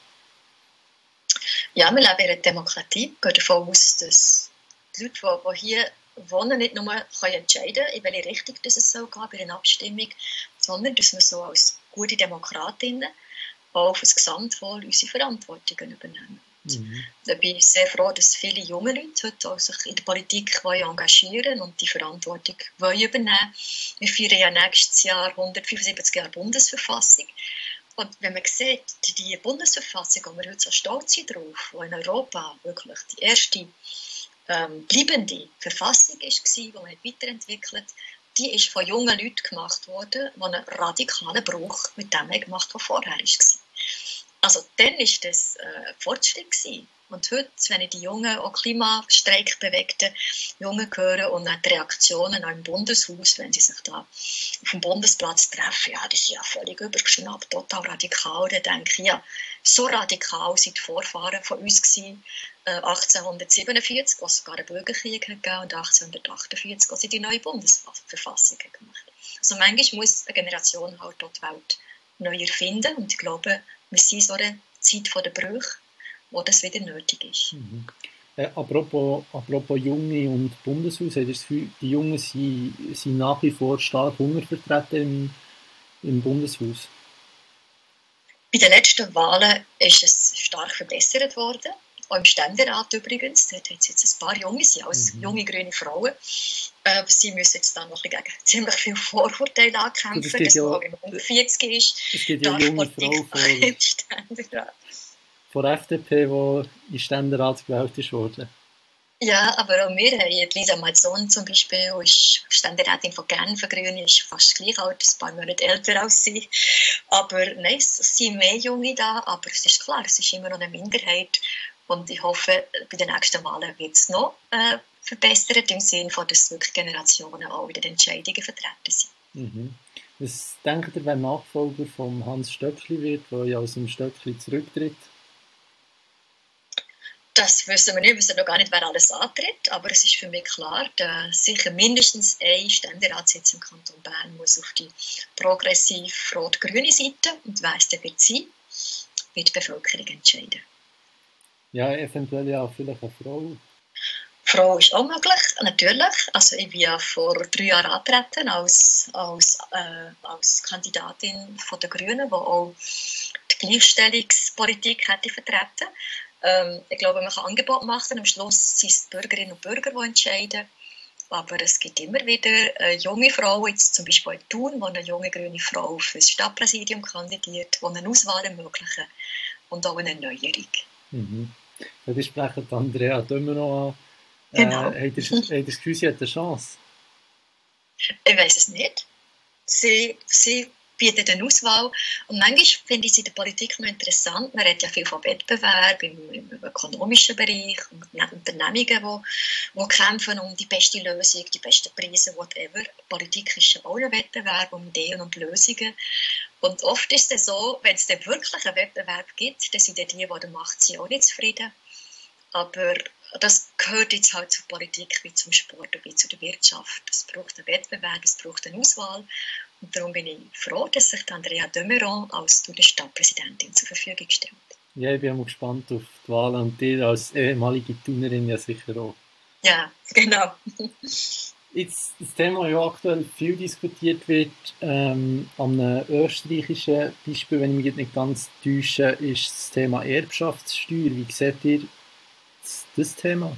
Ja, wir leben in einer Demokratie. Ich gehe davon aus, dass die Leute, die, die hier wohnen, nicht nur können entscheiden, in welche Richtung das es soll gehen bei einer Abstimmung, sondern dass wir so als gute Demokratinnen auch auf das Gesamtwohl unsere Verantwortungen übernehmen. Mhm. Da bin ich sehr froh, dass viele junge Leute heute auch sich in der Politik engagieren und die Verantwortung wollen übernehmen. Wir feiern ja nächstes Jahr hundertfünfundsiebzig Jahre Bundesverfassung. Und wenn man sieht, die Bundesverfassung, wo wir heute so stolz sind drauf, die in Europa wirklich die erste ähm, bleibende Verfassung war, die man weiterentwickelt hat, die ist von jungen Leuten gemacht worden, die einen radikalen Bruch mit dem gemacht haben, was vorher war. Also dann war das äh, Fortschritt gewesen. Und heute, wenn ich die jungen, auch Klimastreik bewegten Jungen höre und dann die Reaktionen auch im Bundeshaus, wenn sie sich da auf dem Bundesplatz treffen, ja, das ist ja völlig übergeschnappt, total radikal. Dann denke ich, ja, so radikal sind die Vorfahren von uns gewesen, äh, achtzehnhundertsiebenundvierzig, wo es sogar einen Bürgerkrieg gegeben und achtzehnhundertachtundvierzig, wo sie die neue Bundesverfassung gemacht haben. Also manchmal muss eine Generation halt die Welt neu erfinden und ich glaube, wir sind in so einer Zeit der Brüche, wo das wieder nötig ist. Mhm. Äh, apropos, apropos Junge und Bundeshaus, hat das Gefühl, die Jungen sind, sind nach wie vor stark hungervertreten im, im Bundeshaus? Bei den letzten Wahlen ist es stark verbessert worden. Auch im Ständerat übrigens. Dort hat es jetzt ein paar Junge, sie als mhm. junge grüne Frauen. Äh, sie müssen jetzt dann noch gegen ziemlich viele Vorurteile ankämpfen, dass man ja, auch vierzig ist. Es gibt ja eine junge Frau von, Ständerat. von der F D P, die in Ständerat gewählt ist worden. Ja, aber auch wir haben Lisa Malzon zum Beispiel, ist Ständerätin von Genf, Grüne, ist fast gleich alt, ein paar Monate älter als sie. Aber nein, es sind mehr Junge da, aber es ist klar, es ist immer noch eine Minderheit. Und ich hoffe, bei den nächsten Wahlen wird es noch äh, verbessern, im Sinne von, dass wirklich Generationen auch in den Entscheidungen vertreten sind. Mhm. Was denkt ihr, wer Nachfolger von Hans Stöckli wird, der ja aus dem Stöckli zurücktritt? Das wissen wir nicht, wir wissen noch gar nicht, wer alles antritt, aber es ist für mich klar, dass sicher mindestens ein Ständeratssitz im Kanton Bern muss auf die progressiv-rot-grüne Seite, und wer es dann wird sein, wird die Bevölkerung entscheiden. Ja, eventuell ja vielleicht eine Frau. Frau ist auch möglich, natürlich. Also ich bin ja vor drei Jahren angetreten als, als, äh, als Kandidatin von der Grünen, die auch die Gleichstellungspolitik hätte vertreten. Ähm, ich glaube, man kann Angebote machen, am Schluss sind es die Bürgerinnen und Bürger, die entscheiden. Aber es gibt immer wieder äh, junge Frauen, jetzt zum Beispiel in Thun, wo eine junge grüne Frau für das Stadtpräsidium kandidiert, die eine Auswahl ermöglichen und auch eine Erneuerung. Mhm. Ja, die sprechen Andrea Dömerow an. Genau. Äh, habt ihr habt ihr das Gefühl, sie hat eine Chance? Ich weiss es nicht. Sie, sie bietet eine Auswahl. Und manchmal finde ich es in der Politik noch interessant. Man redet ja viel von Wettbewerb im, im ökonomischen Bereich und Unternehmungen, die, die kämpfen um die beste Lösung, die besten Preise, whatever. Politik ist ja auch ein Wettbewerb um Ideen und Lösungen. Und oft ist es so, wenn es dann wirklich einen Wettbewerb gibt, dann sind die, die an der Macht sind, auch nicht zufrieden. Aber das gehört jetzt halt zur Politik wie zum Sport und wie zu der Wirtschaft. Es braucht einen Wettbewerb, es braucht eine Auswahl. Und darum bin ich froh, dass sich Andrea Dömerow als Stadtpräsidentin zur Verfügung stellt. Ja, ich bin auch gespannt auf die Wahl und dir als ehemalige Thunerin ja sicher auch. Ja, genau. Jetzt das Thema, das ja aktuell viel diskutiert wird, ähm, an einem österreichischen Beispiel, wenn ich mich nicht ganz täusche, ist das Thema Erbschaftssteuer. Wie seht ihr das, das Thema?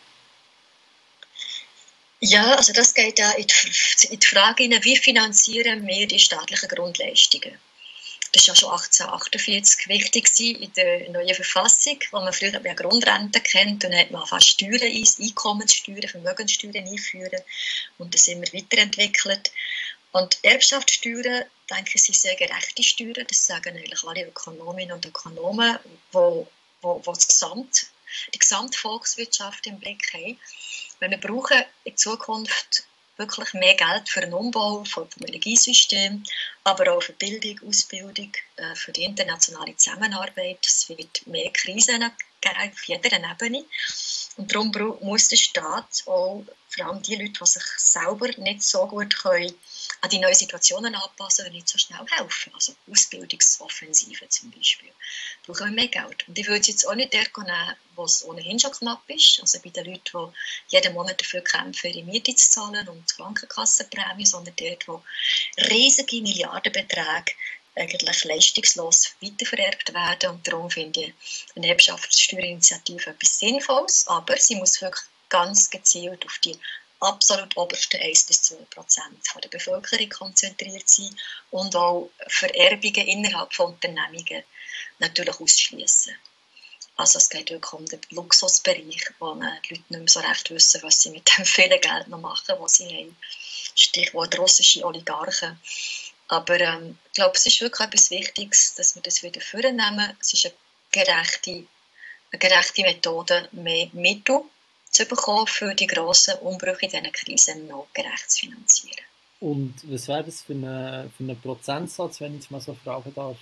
Ja, also das geht da in die, in die Frage hinein, wie finanzieren wir die staatlichen Grundleistungen? Das war ja schon achtzehnhundertachtundvierzig wichtig in der neuen Verfassung, wo man früher eine Grundrente kennt, und dann hat man fast Steuern, Einkommenssteuern, Vermögenssteuern einführen, und das sind wir weiterentwickelt. Und Erbschaftssteuern, denke ich, sind sehr gerechte Steuern, das sagen eigentlich alle Ökonominnen und Ökonomen, wo, wo, wo das Gesamt, die Gesamtvolkswirtschaft im Blick haben. Weil wir brauchen in Zukunft wirklich mehr Geld für den Umbau vom Energiesystem, aber auch für Bildung, Ausbildung, für die internationale Zusammenarbeit. Es wird mehr Krisen geben auf jeder Ebene. Und darum muss der Staat auch, vor allem die Leute, die sich selber nicht so gut können, an die neuen Situationen anpassen und nicht so schnell helfen. Also Ausbildungsoffensive zum Beispiel. Da brauchen wir mehr Geld. Und ich würde es jetzt auch nicht dort nehmen, wo es ohnehin schon knapp ist. Also bei den Leuten, die jeden Monat dafür kämpfen, ihre Miete zu zahlen und die Krankenkassenprämie, sondern dort, wo riesige Milliardenbeträge eigentlich leistungslos weitervererbt werden. Und darum finde ich eine Erbschaftssteuerinitiative etwas Sinnvolles, aber sie muss wirklich ganz gezielt auf die absolut obersten eins bis zwei Prozent der Bevölkerung konzentriert sein und auch Vererbungen innerhalb von Unternehmungen natürlich ausschließen. Also es geht wirklich um den Luxusbereich, wo die Leute nicht mehr so recht wissen, was sie mit dem vielen Geld noch machen, was sie haben. Stichwort russische Oligarchen. Aber ähm, ich glaube, es ist wirklich etwas Wichtiges, dass wir das wieder vornehmen. Es ist eine gerechte, eine gerechte Methode, mehr Mittel zu bekommen, für die grossen Umbrüche in diesen Krisen noch gerecht zu finanzieren. Und was wäre das für einen für eine Prozentsatz, wenn ich jetzt mal so fragen darf?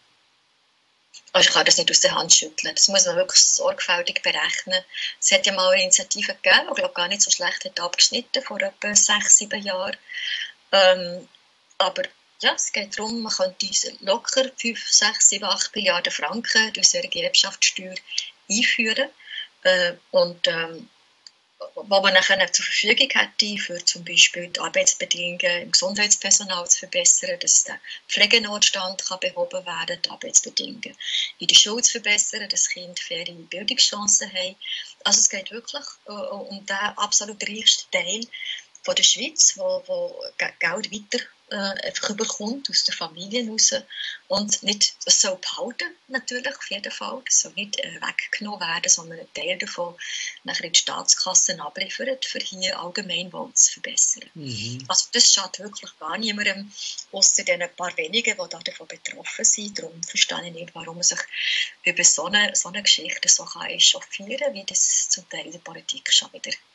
Also ich kann das nicht aus der Hand schütteln. Das muss man wirklich sorgfältig berechnen. Es hat ja mal eine Initiative gegeben, die glaube gar nicht so schlecht hat abgeschnitten, vor etwa sechs, sieben Jahren. Ähm, aber ja, es geht darum, man könnte locker fünf, sechs, sieben, acht Milliarden Franken durch solche Erbschaftssteuer einführen. Äh, und ähm, wo man nachher zur Verfügung hätte, für zum Beispiel die Arbeitsbedingungen im Gesundheitspersonal zu verbessern, dass der Pflegenotstand kann behoben werden kann, die Arbeitsbedingungen in der Schule zu verbessern, dass Kinder faire Bildungschancen haben. Also es geht wirklich äh, um den absolut reichsten Teil von der Schweiz, wo, wo Geld weiter äh, einfach überkommt aus den Familien raus und nicht, das soll behalten, natürlich, auf jeden Fall, das soll nicht äh, weggenommen werden, sondern ein Teil davon nachher in die Staatskassen abliefert, für hier Allgemeinwohl zu verbessern. Mhm. Also das schadet wirklich gar niemandem, ausser den paar wenigen, die davon betroffen sind. Darum verstehe ich nicht, warum man sich über so eine, so eine Geschichte so kann echauffieren kann, wie das zum Teil in der Politik schon wieder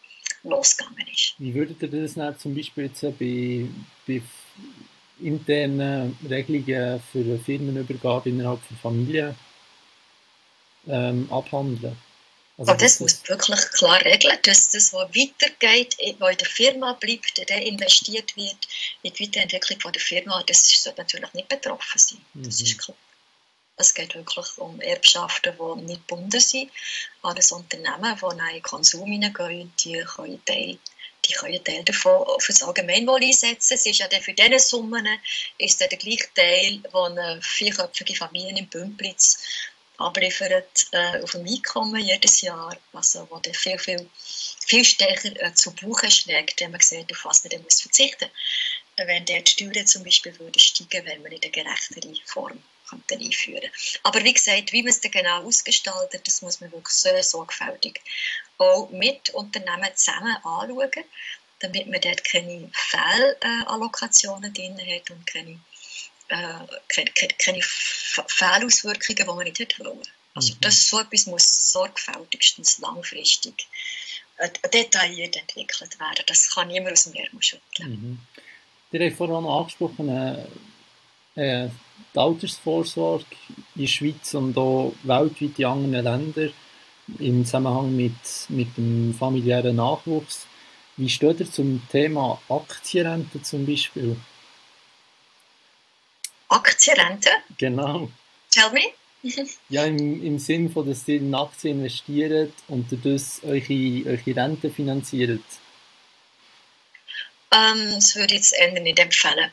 losgegangen ist. Wie würdet ihr das dann zum Beispiel jetzt bei, bei internen Regelungen für eine Firmenübergabe innerhalb der Familie ähm, abhandeln? Also, Aber das dass muss das, wirklich klar regeln, dass das, was weitergeht, was in der Firma bleibt, reinvestiert wird in die Weiterentwicklung von der Firma, das sollte natürlich nicht betroffen sein. Das ist klar. Es geht wirklich um Erbschaften, die nicht gebunden sind an das Unternehmen, die in den Konsum hineingehen, die können Teil, die können Teil davon für das Allgemeinwohl einsetzen. Es ist ja dann für diese Summen ist dann der gleiche Teil, den eine vierköpfige Familie in Bümplitz abliefert äh, auf dem Einkommen jedes Jahr, also wo dann viel, viel, viel stärker äh, zu Buche schlägt, wenn man sieht, auf was man dann muss verzichten muss. Wenn dort die Steuern zum Beispiel würden steigen, wenn man in der gerechteren Form könnte einführen. Aber wie gesagt, wie man es dann genau ausgestaltet, das muss man wirklich sehr sorgfältig auch mit Unternehmen zusammen anschauen, damit man dort keine Fehlallokationen drin hat und keine, äh, keine, keine, keine Fehlauswirkungen, die man nicht hat wollen. Also das, so etwas muss sorgfältigstens langfristig äh, detailliert entwickelt werden. Das kann niemand aus dem Ärmel schütteln. Mhm. Ihr habt vorhin noch angesprochen, äh, äh, die Altersvorsorge in der Schweiz und auch weltweit in anderen Ländern im Zusammenhang mit, mit dem familiären Nachwuchs. Wie steht ihr zum Thema Aktienrente zum Beispiel? Aktienrente? Genau. Tell me. Ja, im, im Sinn von, dass ihr in Aktien investiert und dadurch eure, eure Rente finanziert. Ähm, das würde ich jetzt eher nicht empfehlen.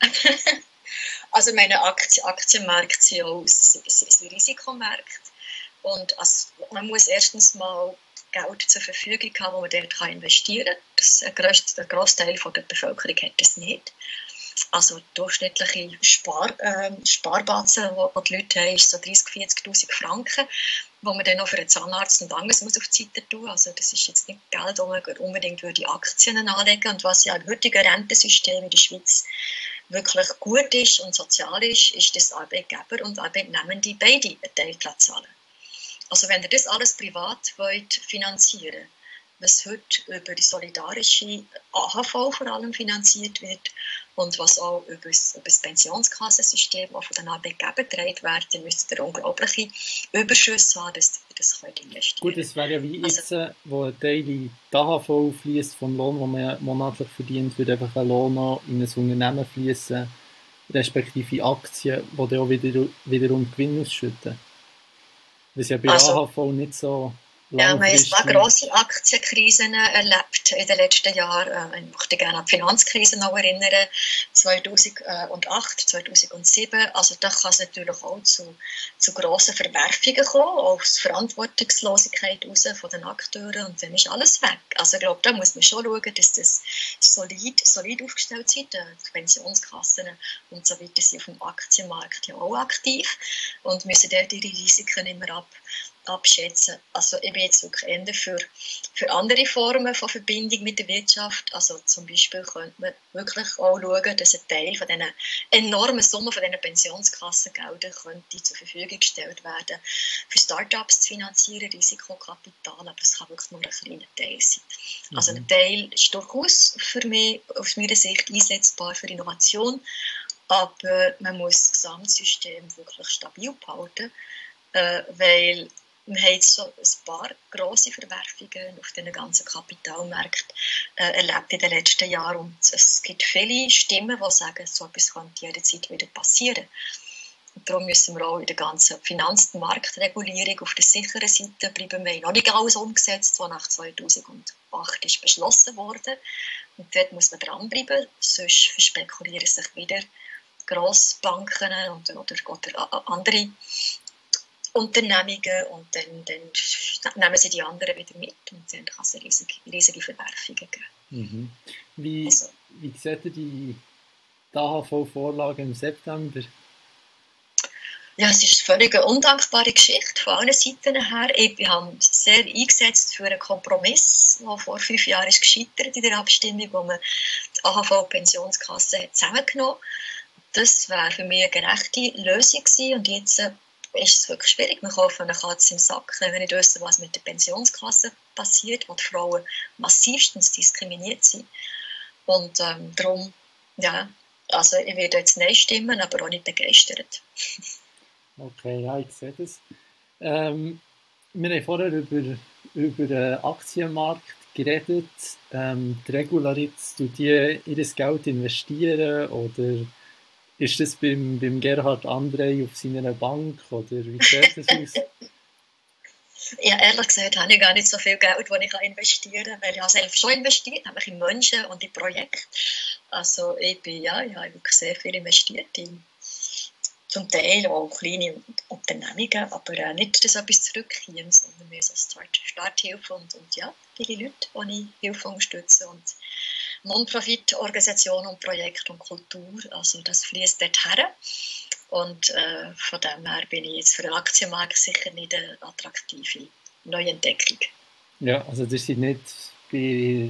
Also meine Aktien, Aktienmärkte sind auch sind Risikomärkte. Und also, man muss erstens mal Geld zur Verfügung haben, wo man dort investieren kann. Das, ein grosser Großteil der Bevölkerung hat das nicht. Also durchschnittliche Spar, äh, Sparbatzen, die die Leute haben, ist so dreißigtausend, vierzigtausend Franken, wo man dann noch für einen Zahnarzt und anderes muss auf die Seite tun. Also das ist jetzt nicht Geld, das man unbedingt würde Aktien anlegen. Und was ja im heutigen Rentensystem in der Schweiz wirklich gut ist und sozial ist, ist, dass Arbeitgeber und Arbeitnehmende beide einen Teil zahlen. Also wenn ihr das alles privat wollt finanzieren, was heute über die solidarische A H V vor allem finanziert wird und was auch über das, über das Pensionskassensystem auch von den Arbeitgebern getragen wird, dann müsst ihr unglaubliche Überschüsse haben, dass ihr das könnt investieren. Gut, es wäre ja wie Also, jetzt, äh, wo ein Teil in die A H V fließt vom Lohn, den man monatlich verdient, würde einfach ein Lohn noch in ein Unternehmen fließen, respektive Aktien, die dann auch wieder, wiederum Gewinn ausschütten. Was ja bei also, A H V nicht so ja, wir haben ein paar langfristig. grosse Aktienkrisen erlebt in den letzten Jahren. Ich möchte gerne an die Finanzkrise noch erinnern, zweitausendacht, zweitausendsieben. Also da kann es natürlich auch zu, zu grossen Verwerfungen kommen, aus Verantwortungslosigkeit raus von den Akteuren und dann ist alles weg. Also ich glaube, da muss man schon schauen, dass das solid, solid aufgestellt ist. Die Pensionskassen und so weiter sind auf dem Aktienmarkt ja auch aktiv und müssen dort ihre Risiken immer ab abschätzen. Also ich bin jetzt wirklich eher für, für andere Formen von Verbindung mit der Wirtschaft. Also zum Beispiel könnte man wirklich auch schauen, dass ein Teil von diesen enormen Summen von diesen Pensionskassengeldern könnte zur Verfügung gestellt werden, für Start-ups zu finanzieren, Risikokapital, aber es kann wirklich nur ein kleiner Teil sein. Mhm. Also ein Teil ist durchaus für mich, aus meiner Sicht, einsetzbar für Innovation, aber man muss das Gesamtsystem wirklich stabil behalten, äh, weil wir haben jetzt so ein paar grosse Verwerfungen auf den ganzen Kapitalmärkten äh, erlebt in den letzten Jahren. Und es gibt viele Stimmen, die sagen, so etwas könnte jederzeit wieder passieren. Und darum müssen wir auch in der ganzen Finanz- und Marktregulierung auf der sicheren Seite bleiben. Wir haben noch nicht alles umgesetzt, was nach zweitausendacht ist beschlossen wurde. Und dort muss man dranbleiben, sonst verspekulieren sich wieder Grossbanken und, oder, oder andere Unternehmungen und dann, dann nehmen sie die anderen wieder mit und dann kann es riesige, riesige Verwerfungen geben. Mhm. Wie, also, wie seht ihr die A H V-Vorlage im September? Ja, es ist eine völlig undankbare Geschichte von allen Seiten her. Ich habe sehr eingesetzt für einen Kompromiss, der vor fünf Jahren ist gescheitert in der Abstimmung, wo man die A H V-Pensionskasse zusammengenommen hat. Das wäre für mich eine gerechte Lösung gewesen und jetzt ist es wirklich schwierig. Wir kaufen eine Katze im Sack, wenn wir nicht wissen, was mit der Pensionskasse passiert, wo die Frauen massivstens diskriminiert sind. Und ähm, darum, ja, also ich werde jetzt Nein stimmen, aber auch nicht begeistert. Okay, ja, ich sehe das. Ähm, wir haben vorher über, über den Aktienmarkt geredet. Ähm, die Regularitz, tut die ihr Geld investieren oder ist das beim, beim Gerhard André auf seiner Bank oder wie sieht das aus? Ja, ehrlich gesagt habe ich gar nicht so viel Geld, das ich investieren kann, weil ich habe selbst schon investiert, nämlich in Menschen und in Projekte. Also ich bin, ja, ich habe wirklich sehr viel investiert in zum Teil auch kleine Unternehmungen, aber äh, nicht, dass etwas zurückkommt, sondern mehr so Start, Starthilfe und, und ja, viele Leute, die ich Hilfe unterstütze und Non-Profit-Organisationen und Projekte und Kultur, also das fließt dort her. Und äh, von dem her bin ich jetzt für den Aktienmarkt sicher nicht eine attraktive Neuentdeckung. Ja, also das sind nicht bei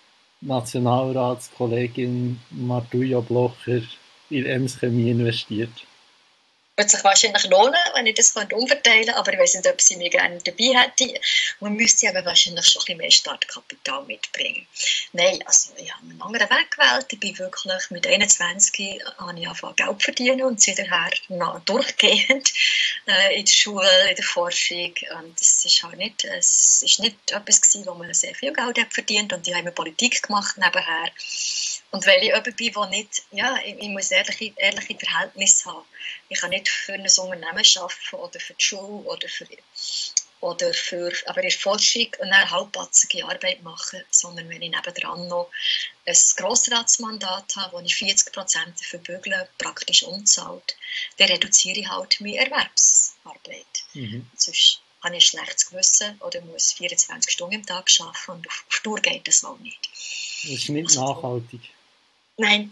Nationalratskollegin Martuja Blocher in Ems Chemie investiert. Würde sich wahrscheinlich lohnen, wenn ich das umverteilen könnte, aber ich weiß nicht, ob sie mich gerne dabei hätte. Man müsste aber wahrscheinlich schon ein bisschen mehr Startkapital mitbringen. Nein, also ich habe einen anderen Weg gewählt. Ich bin wirklich mit einundzwanzig habe ich angefangen Geld zu verdienen und seither noch durchgehend äh, in der Schule, in der Forschung. Und das ist halt nicht, es ist nicht etwas gewesen, wo man sehr viel Geld hat verdient und ich habe Politik gemacht nebenher. Und weil ich jemand bin, der nicht, ja, ich, ich muss ehrliche, ehrliche Verhältnisse haben. Ich kann nicht für ein Unternehmen arbeiten oder für die Schule oder für, oder für aber in der Forschung eine halbpatzige Arbeit machen, sondern wenn ich nebendran noch ein Grossratsmandat habe, wo ich vierzig Prozent dafür bügle, praktisch unzahlt, dann reduziere ich halt meine Erwerbsarbeit. Mhm. Sonst habe ich ein schlechtes Gewissen oder muss vierundzwanzig Stunden am Tag arbeiten und auf, auf Tour geht das auch nicht. Das ist nicht also, nachhaltig. Nein.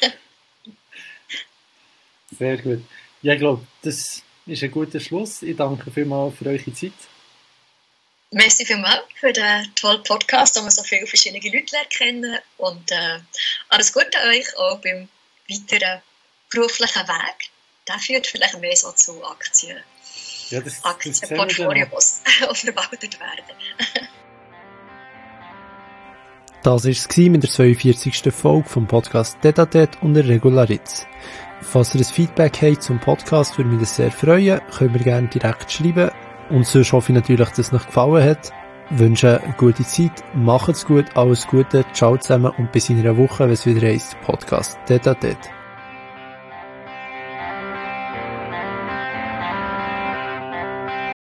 Sehr gut. Ja, ich glaube, das ist ein guter Schluss. Ich danke vielmals für eure Zeit. Merci vielmals für den tollen Podcast, wo wir so viele verschiedene Leute kennen. Und äh, alles Gute euch auch beim weiteren beruflichen Weg. Der führt vielleicht mehr so zu Aktien. Ja, das, Aktienportfolios, die verwaltet werden. Das war es mit der zweiundvierzigsten Folge vom Podcast Tete à Tete und der Regularitz. Falls ihr ein Feedback habt zum Podcast, würde mich das sehr freuen. Könnt mir gerne direkt schreiben. Und sonst hoffe ich natürlich, dass es euch gefallen hat. Ich wünsche eine gute Zeit, macht's gut, alles Gute, ciao zusammen und bis in einer Woche, wenn es wieder heisst Podcast Tete à Tete.